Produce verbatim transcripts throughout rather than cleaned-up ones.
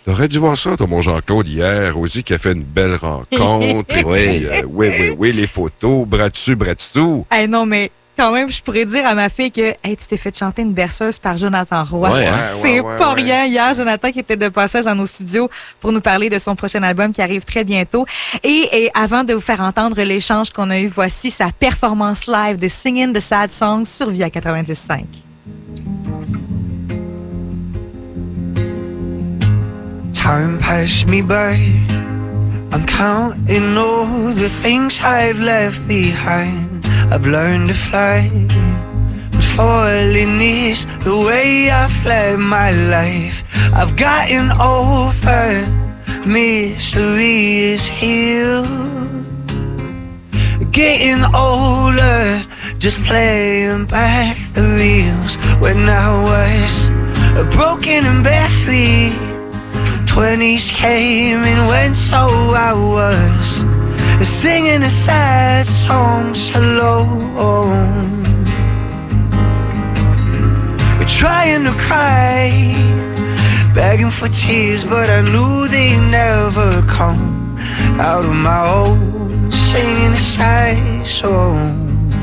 T'aurais dû voir ça, toi, mon Jean-Claude, hier, aussi, qui a fait une belle rencontre. Et Oui. puis, euh, oui, oui, oui, les photos, bras dessus, bras dessous. Hey, non, mais quand même, je pourrais dire à ma fille que hey, tu t'es fait chanter une berceuse par Jonathan Roy. Ouais, hein? C'est Ouais, ouais, pas ouais, rien. Hier, Jonathan qui était de passage dans nos studios pour nous parler de son prochain album qui arrive très bientôt. Et, et avant de vous faire entendre l'échange qu'on a eu, voici sa performance live de Singing the Sad Songs sur Via quatre-vingt-dix cinq. Time passed me by. I'm counting all the things I've left behind. I've learned to fly, but falling is the way I've led my life. I've gotten over, misery is healed. Getting older, just playing back the reels. When I was broken and buried, twenties came and went, so I was singing the sad songs alone, trying to cry, begging for tears, but I knew they'd never come out of my own, singing the sad songs.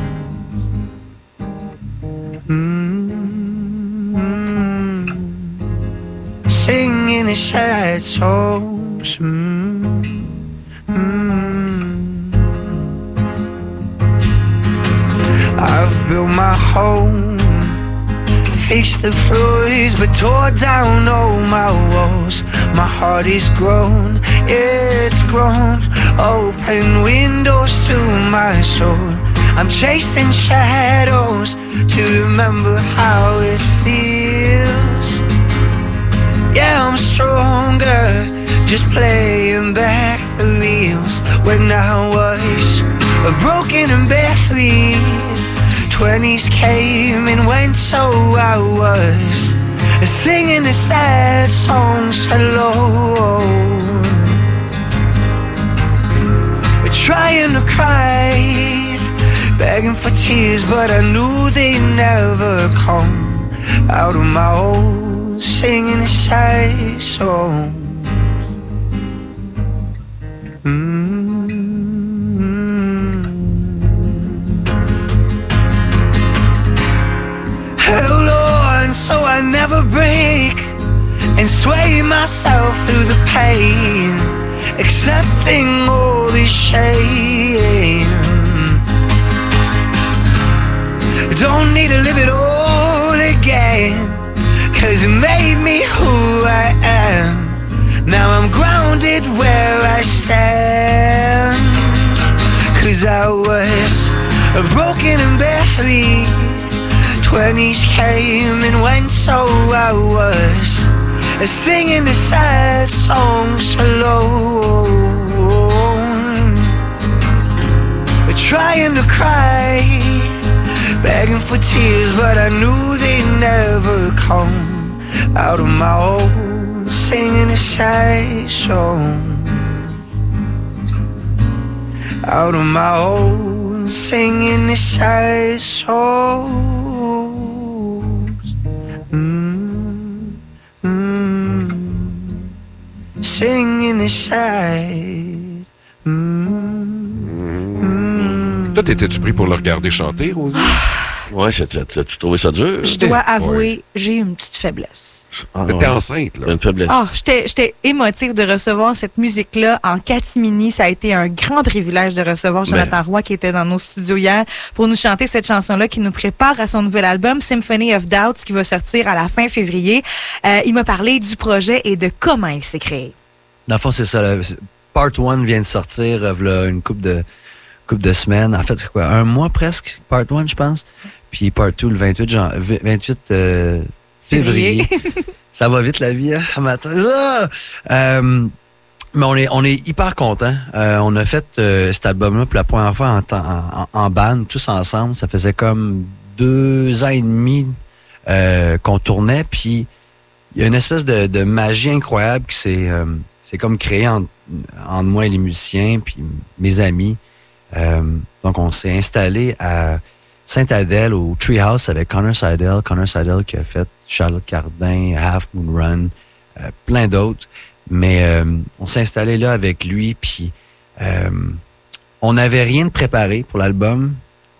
Mm-hmm. Singing the sad songs. Mm-hmm. I've built my home, fixed the floors, but tore down all my walls. My heart is grown, it's grown, open windows to my soul. I'm chasing shadows to remember how it feels. Yeah, I'm stronger, just playing back the reels. When I was broken and buried, twenties came and went, so I was singing the sad songs alone, trying to cry, begging for tears, but I knew they'd never come out of my own, singing the sad songs. Mm-hmm. Held on so I never break, and sway myself through the pain, accepting all this shame. Don't need to live it all again, 'cause it made me who I am. Now I'm grounded where I stand, 'cause I was broken and buried. Twenties came and went, so I was singing the sad songs alone, trying to cry, begging for tears, but I knew they'd never come out of my own, singing the sad songs. Out of my own, singing the sad songs. Mm, mm, singing the sad. Mm, Toi, t'étais-tu pris pour le regarder chanter, Rosie? Ouais, as-tu trouvé ça dur? Je dois avouer, j'ai eu une petite faiblesse. Ah, Mais t'es ouais. enceinte, là. Une faiblesse. Ah, j'étais, j'étais émotive de recevoir cette musique-là en catimini. Ça a été un grand privilège de recevoir Jonathan Ben. Roy qui était dans nos studios hier pour nous chanter cette chanson-là qui nous prépare à son nouvel album Symphony of Doubts qui va sortir à la fin février. Euh, il m'a parlé du projet et de comment il s'est créé. Dans le fond, c'est ça. Là. Part un vient de sortir euh, là, une couple de, couple de semaines. En fait, c'est quoi? Un mois presque, Part un, je pense. Puis Part deux, le vingt-huit, jan- vingt-huit euh, février. Ça va vite, la vie, hein, à matin. Ah! Euh, mais on est, on est hyper contents. Euh, on a fait euh, cet album-là pour la première fois en, en, en band, tous ensemble. Ça faisait comme deux ans et demi euh, qu'on tournait. Puis il y a une espèce de, de magie incroyable qui s'est, euh, s'est comme créée entre, entre moi et les musiciens, puis mes amis. Euh, donc, on s'est installé à Sainte-Adèle, au Treehouse, avec Connor Seidel. Connor Seidel qui a fait Charlotte Cardin, Half Moon Run, euh, plein d'autres. Mais euh, on s'est installé là avec lui, puis euh, on n'avait rien de préparé pour l'album.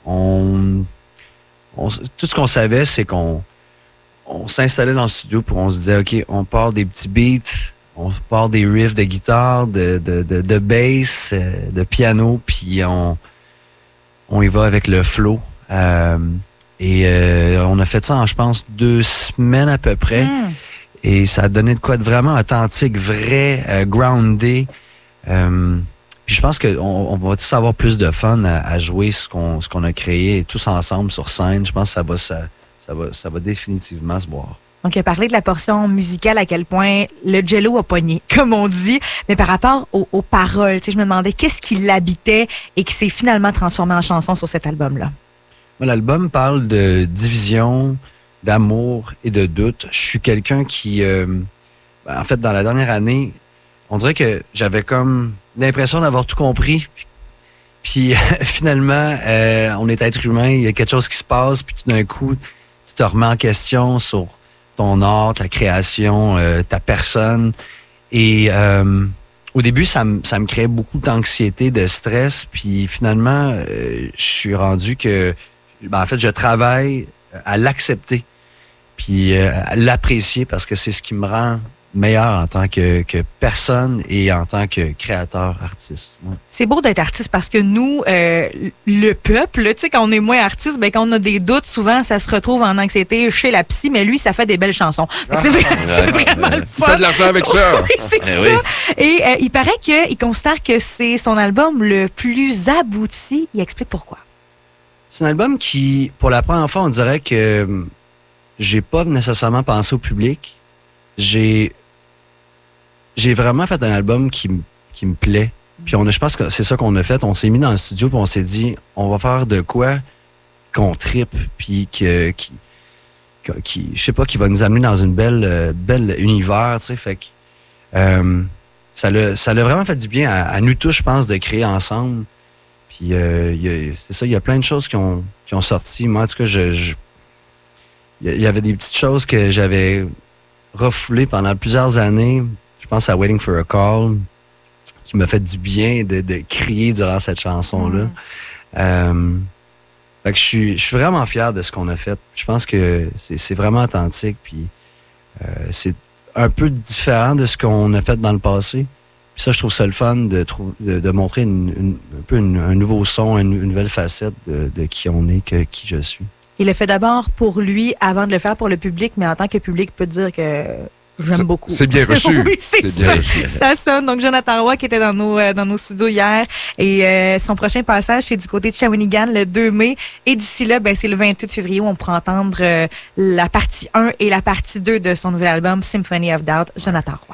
On, on, tout ce qu'on savait, c'est qu'on on s'installait dans le studio, puis on se disait, OK, on part des petits beats, on part des riffs de guitare, de, de, de, de bass, de piano, puis on, on y va avec le flow. Euh, et euh, on a fait ça en, je pense, deux semaines à peu près. Mm. Et ça a donné de quoi de vraiment authentique, vrai, euh, groundé. Euh, puis je pense qu'on on va tous avoir plus de fun à, à jouer ce qu'on, ce qu'on a créé tous ensemble sur scène. Je pense que ça va, ça, ça va, ça va définitivement se voir. Donc, il a parlé de la portion musicale, à quel point le jello a pogné, comme on dit. Mais par rapport aux, aux paroles, tu sais, je me demandais qu'est-ce qui l'habitait et qui s'est finalement transformé en chanson sur cet album-là. L'album parle de division, d'amour et de doute. Je suis quelqu'un qui, euh, en fait, dans la dernière année, on dirait que j'avais comme l'impression d'avoir tout compris. Puis, puis finalement, euh, on est être humain, il y a quelque chose qui se passe, puis tout d'un coup, tu te remets en question sur ton art, ta création, euh, ta personne. Et euh, au début, ça me ça me créait beaucoup d'anxiété, de stress. Puis finalement, euh, je suis rendu que, ben, en fait, je travaille à l'accepter, puis euh, à l'apprécier, parce que c'est ce qui me rend meilleur en tant que, que personne et en tant que créateur, artiste. Ouais. C'est beau d'être artiste parce que nous, euh, le peuple, tu sais, quand on est moins artiste, ben quand on a des doutes, souvent, ça se retrouve en anxiété chez la psy, mais lui, ça fait des belles chansons. Donc, c'est, vrai, c'est vraiment le fun. Il fait de l'argent avec ça. Oui, c'est Eh ça. oui. Et euh, il paraît qu'il considère que c'est son album le plus abouti. Il explique pourquoi. C'est un album qui, pour la première fois, on dirait que j'ai pas nécessairement pensé au public. J'ai j'ai vraiment fait un album qui, qui me plaît. Puis on a, je pense que c'est ça qu'on a fait. On s'est mis dans le studio puis on s'est dit, on va faire de quoi qu'on trippe, puis que, qui, qui, je sais pas, qui va nous amener dans une belle, belle univers, tu sais. Fait que euh, ça l'a, ça l'a vraiment fait du bien à, à nous tous, je pense, de créer ensemble. Puis euh, y a, c'est ça, il y a plein de choses qui ont, qui ont sorti. Moi, en tout cas, je, je il y avait des petites choses que j'avais refoulées pendant plusieurs années. Je pense à Waiting for a Call, qui m'a fait du bien de, de crier durant cette chanson-là. Mm. Euh, fait que je suis, je suis vraiment fier de ce qu'on a fait. Je pense que c'est, c'est vraiment authentique, puis euh, c'est un peu différent de ce qu'on a fait dans le passé. Puis ça, je trouve ça le fun de, trou- de, de montrer une, une, un peu une, un nouveau son, une, une nouvelle facette de, de qui on est, que, qui je suis. Il le fait d'abord pour lui avant de le faire pour le public, mais en tant que public, peut dire que j'aime c'est, beaucoup. C'est bien reçu. Oui, c'est, c'est bien ça. reçu. Ça sonne. Donc, Jonathan Roy qui était dans nos, euh, dans nos studios hier. Et euh, son prochain passage, c'est du côté de Shawinigan le deux mai. Et d'ici là, ben, c'est le vingt-huit février où on pourra entendre euh, la partie un et la partie deux de son nouvel album Symphony of Doubt, Jonathan Roy.